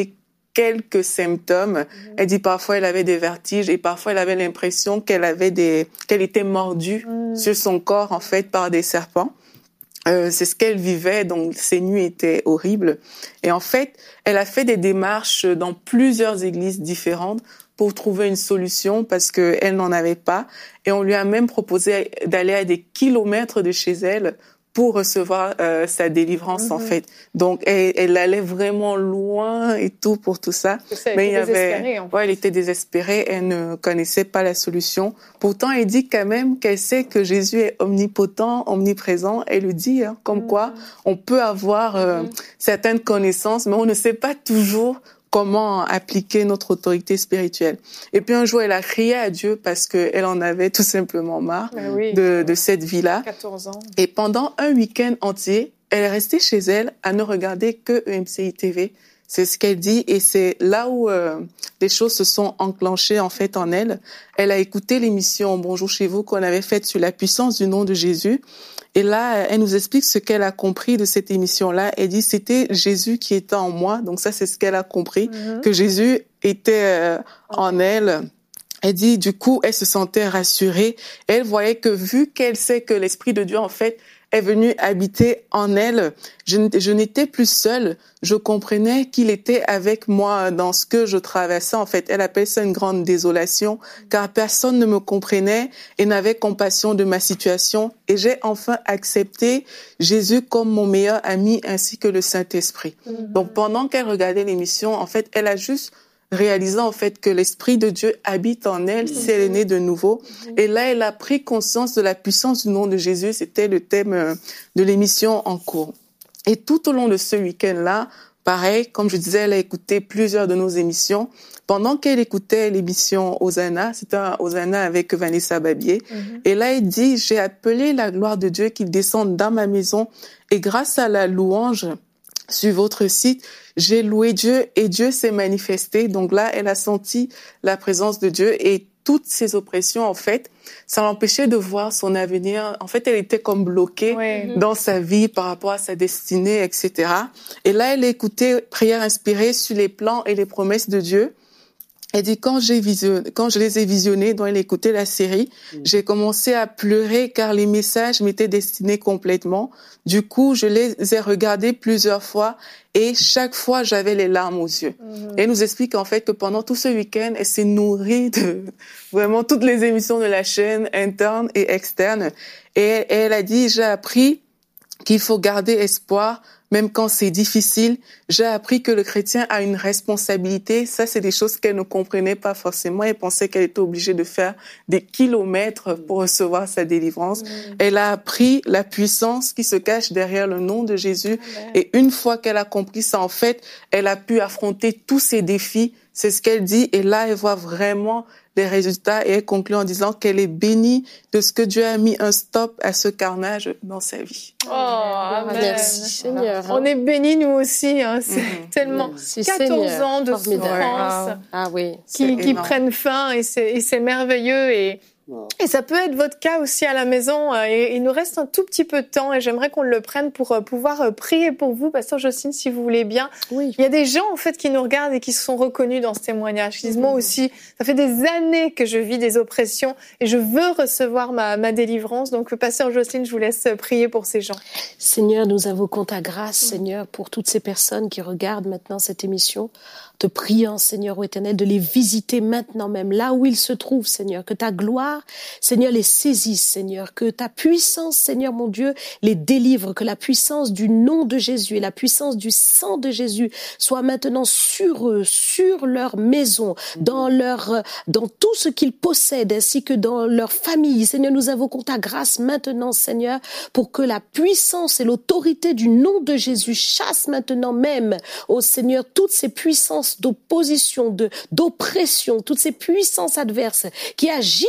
quelques symptômes. Mmh. Elle dit parfois elle avait des vertiges et parfois elle avait l'impression qu'elle avait des, qu'elle était mordue mmh. sur son corps en fait par des serpents. Euh, c'est ce qu'elle vivait, donc ces nuits étaient horribles. Et en fait, elle a fait des démarches dans plusieurs églises différentes pour trouver une solution parce que elle n'en avait pas. Et on lui a même proposé d'aller à des kilomètres de chez elle pour recevoir euh, sa délivrance mm-hmm. en fait. Donc elle, elle allait vraiment loin et tout pour tout ça. Ça, mais il y avait, en fait. ouais, elle était désespérée, elle ne connaissait pas la solution. Pourtant, elle dit quand même qu'elle sait que Jésus est omnipotent, omniprésent. Elle le dit, hein, comme mm-hmm. quoi on peut avoir euh, mm-hmm. certaines connaissances, mais on ne sait pas toujours comment appliquer notre autorité spirituelle. Et puis un jour, elle a crié à Dieu parce qu'elle en avait tout simplement marre oui, de, de cette vie-là. quatorze ans. Et pendant un week-end entier, elle est restée chez elle à ne regarder que E M C I T V. C'est ce qu'elle dit et c'est là où euh, les choses se sont enclenchées en fait en elle. Elle a écouté l'émission Bonjour chez vous qu'on avait faite sur la puissance du nom de Jésus. Et là, elle nous explique ce qu'elle a compris de cette émission-là. Elle dit c'était Jésus qui était en moi. Donc ça, c'est ce qu'elle a compris, mm-hmm. que Jésus était euh, en elle. Elle dit, du coup, elle se sentait rassurée. Elle voyait que vu qu'elle sait que l'Esprit de Dieu, en fait, est venu habiter en elle, je, je n'étais plus seule. Je comprenais qu'il était avec moi dans ce que je traversais. En fait, elle appelle ça une grande désolation, car personne ne me comprenait et n'avait compassion de ma situation. Et j'ai enfin accepté Jésus comme mon meilleur ami ainsi que le Saint-Esprit. Mm-hmm. Donc, pendant qu'elle regardait l'émission, en fait, elle a juste réalisant en fait que l'Esprit de Dieu habite en elle, mmh. si elle est née de nouveau. Mmh. Et là, elle a pris conscience de la puissance du nom de Jésus. C'était le thème de l'émission en cours. Et tout au long de ce week-end-là, pareil, comme je disais, elle a écouté plusieurs de nos émissions. Pendant qu'elle écoutait l'émission Hosanna, c'était un Hosanna avec Vanessa Babier. Mmh. Et là, elle dit, j'ai appelé la gloire de Dieu qu'il descende dans ma maison. Et grâce à la louange sur votre site, j'ai loué Dieu et Dieu s'est manifesté. Donc là, elle a senti la présence de Dieu et toutes ces oppressions, en fait, ça l'empêchait de voir son avenir. En fait, elle était comme bloquée oui. dans sa vie par rapport à sa destinée, et cetera. Et là, elle écoutait Prière inspirée sur les plans et les promesses de Dieu. Elle dit, quand j'ai visionné, quand je les ai visionnés, dont elle écoutait la série, mmh. j'ai commencé à pleurer car les messages m'étaient destinés complètement. Du coup, je les ai regardés plusieurs fois et chaque fois, j'avais les larmes aux yeux. Mmh. Et elle nous explique en fait que pendant tout ce week-end, elle s'est nourrie de vraiment toutes les émissions de la chaîne, interne et externe. Et elle, elle a dit, j'ai appris qu'il faut garder espoir même quand c'est difficile. J'ai appris que le chrétien a une responsabilité. Ça, c'est des choses qu'elle ne comprenait pas forcément. Elle pensait qu'elle était obligée de faire des kilomètres pour recevoir sa délivrance. Mmh. Elle a appris la puissance qui se cache derrière le nom de Jésus. Mmh. Et une fois qu'elle a compris ça, en fait, elle a pu affronter tous ces défis. C'est ce qu'elle dit. Et là, elle voit vraiment les résultats et elle conclut en disant qu'elle est bénie de ce que Dieu a mis un stop à ce carnage dans sa vie. Oh, amen. Merci Seigneur. On est bénis nous aussi, hein. C'est mmh. tellement Merci quatorze Seigneur. Ans de souffrance ah, oui. qui, qui prennent fin et c'est, et c'est merveilleux et Et ça peut être votre cas aussi à la maison. Et il nous reste un tout petit peu de temps et j'aimerais qu'on le prenne pour pouvoir prier pour vous, Pasteur Jocelyne, si vous voulez bien. Oui. Il y a des gens en fait qui nous regardent et qui se sont reconnus dans ce témoignage. Qui disent moi aussi, ça fait des années que je vis des oppressions et je veux recevoir ma, ma délivrance. Donc, Pasteur Jocelyne, je vous laisse prier pour ces gens. Seigneur, nous invoquons ta grâce, mmh. Seigneur, pour toutes ces personnes qui regardent maintenant cette émission. Te priant, Seigneur, ô Éternel, de les visiter maintenant même, là où ils se trouvent, Seigneur, que ta gloire, Seigneur, les saisisse, Seigneur, que ta puissance, Seigneur, mon Dieu, les délivre, que la puissance du nom de Jésus et la puissance du sang de Jésus soit maintenant sur eux, sur leur maison, dans leur, dans tout ce qu'ils possèdent, ainsi que dans leur famille. Seigneur, nous invoquons ta grâce maintenant, Seigneur, pour que la puissance et l'autorité du nom de Jésus chassent maintenant même, ô Seigneur, toutes ces puissances d'opposition, de, d'oppression, toutes ces puissances adverses qui agissent dans leur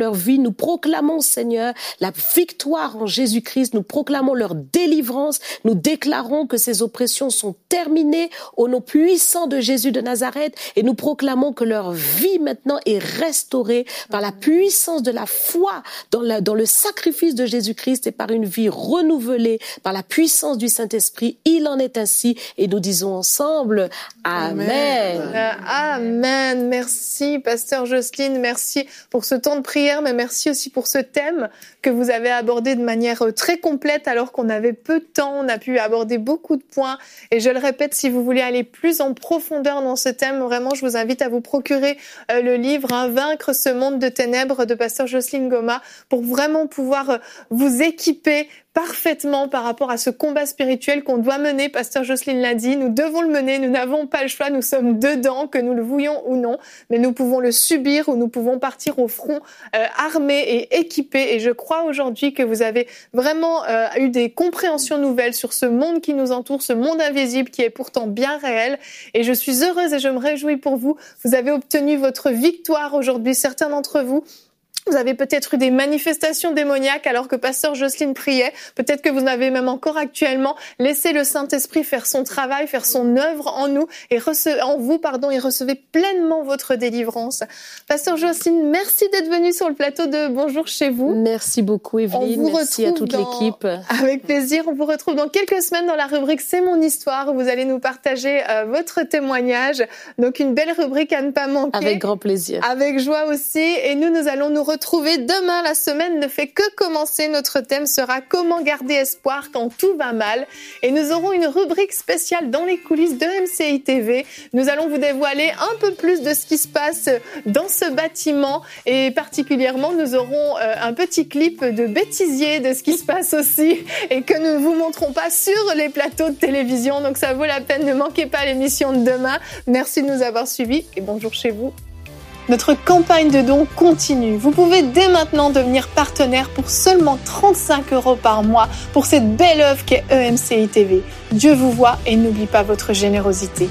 leur vie. Nous proclamons, Seigneur, la victoire en Jésus-Christ. Nous proclamons leur délivrance. Nous déclarons que ces oppressions sont terminées au nom puissant de Jésus de Nazareth et nous proclamons que leur vie maintenant est restaurée par la puissance de la foi dans, la, dans le sacrifice de Jésus-Christ et par une vie renouvelée par la puissance du Saint-Esprit. Il en est ainsi et nous disons ensemble Amen. Amen. Amen. Merci, Pasteur Jocelyne. Merci pour ce temps de prière, mais merci aussi pour ce thème que vous avez abordé de manière très complète alors qu'on avait peu de temps. On a pu aborder beaucoup de points et je le répète, si vous voulez aller plus en profondeur dans ce thème, vraiment, je vous invite à vous procurer euh, le livre hein, « Vaincre ce monde de ténèbres » de Pasteur Jocelyne Goma pour vraiment pouvoir euh, vous équiper parfaitement par rapport à ce combat spirituel qu'on doit mener. Pasteur Jocelyne l'a dit, nous devons le mener, nous n'avons pas le choix, nous sommes dedans, que nous le voulions ou non, mais nous pouvons le subir ou nous pouvons partir au front euh, armés et équipés. Et je crois aujourd'hui que vous avez vraiment euh, eu des compréhensions nouvelles sur ce monde qui nous entoure, ce monde invisible qui est pourtant bien réel. Et je suis heureuse et je me réjouis pour vous. Vous avez obtenu votre victoire aujourd'hui, certains d'entre vous. Vous avez peut-être eu des manifestations démoniaques alors que Pasteur Jocelyne priait. Peut-être que vous avez même encore actuellement laissé le Saint-Esprit faire son travail, faire son œuvre en nous et rece- en vous, pardon, et recevez pleinement votre délivrance. Pasteur Jocelyne, merci d'être venue sur le plateau de Bonjour chez vous. Merci beaucoup, Evelyne. Merci à toute dans... l'équipe. Avec plaisir. On vous retrouve dans quelques semaines dans la rubrique C'est mon histoire où vous allez nous partager euh, votre témoignage. Donc une belle rubrique à ne pas manquer. Avec grand plaisir. Avec joie aussi. Et nous, nous allons nous retrouver Retrouver demain. La semaine ne fait que commencer. Notre thème sera comment garder espoir quand tout va mal. Et nous aurons une rubrique spéciale dans les coulisses de M C I T V. Nous allons vous dévoiler un peu plus de ce qui se passe dans ce bâtiment et particulièrement nous aurons euh, un petit clip de bêtisier de ce qui se passe aussi et que nous ne vous montrons pas sur les plateaux de télévision. Donc ça vaut la peine. Ne manquez pas l'émission de demain. Merci de nous avoir suivis et bonjour chez vous. Notre campagne de dons continue. Vous pouvez dès maintenant devenir partenaire pour seulement trente-cinq euros par mois pour cette belle œuvre qu'est E M C I T V. Dieu vous voit et n'oublie pas votre générosité.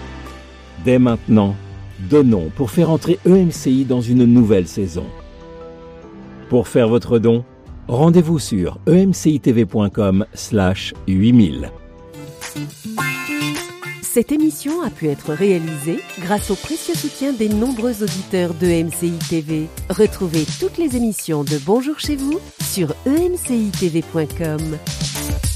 Dès maintenant, donnons pour faire entrer E M C I dans une nouvelle saison. Pour faire votre don, rendez-vous sur emcitv.com slash 8000. Cette émission a pu être réalisée grâce au précieux soutien des nombreux auditeurs de M C I T V. Retrouvez toutes les émissions de Bonjour chez vous sur e m c i t v point com.